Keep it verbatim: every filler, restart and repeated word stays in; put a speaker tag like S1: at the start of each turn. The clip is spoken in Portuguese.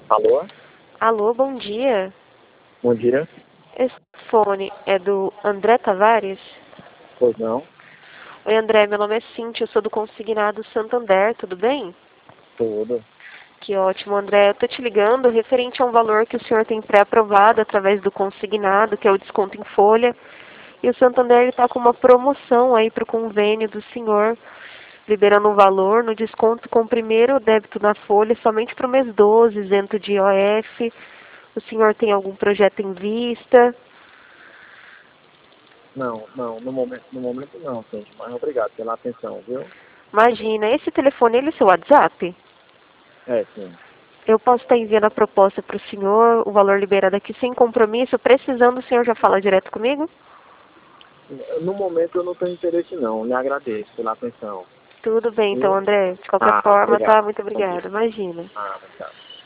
S1: Alô?
S2: Alô, bom dia.
S1: Bom dia.
S2: Esse fone é do André Tavares?
S1: Pois não?
S2: Oi, André, meu nome é Cíntia, eu sou do Consignado Santander, tudo bem?
S1: Tudo.
S2: Que ótimo, André. Eu tô te ligando referente a um valor que o senhor tem pré-aprovado através do Consignado, que é o desconto em folha. E o Santander está com uma promoção aí para o convênio do senhor, liberando um valor no desconto com o primeiro débito na folha somente para o mês doze, isento de I O F. O senhor tem algum projeto em vista?
S1: Não, não, no momento, no momento não, gente, mas obrigado pela atenção, viu?
S2: Imagina, esse telefone, ele é seu WhatsApp?
S1: É, sim.
S2: Eu posso estar enviando a proposta para o senhor, o valor liberado aqui sem compromisso. Precisando, o senhor já fala direto comigo?
S1: No momento eu não tenho interesse não, lhe agradeço pela atenção.
S2: Tudo bem, então,
S1: Viu?
S2: André. De qualquer
S1: Ah,
S2: forma,
S1: obrigado.
S2: tá? Muito
S1: Bom dia.
S2: obrigada. Imagina.
S1: Ah, obrigado.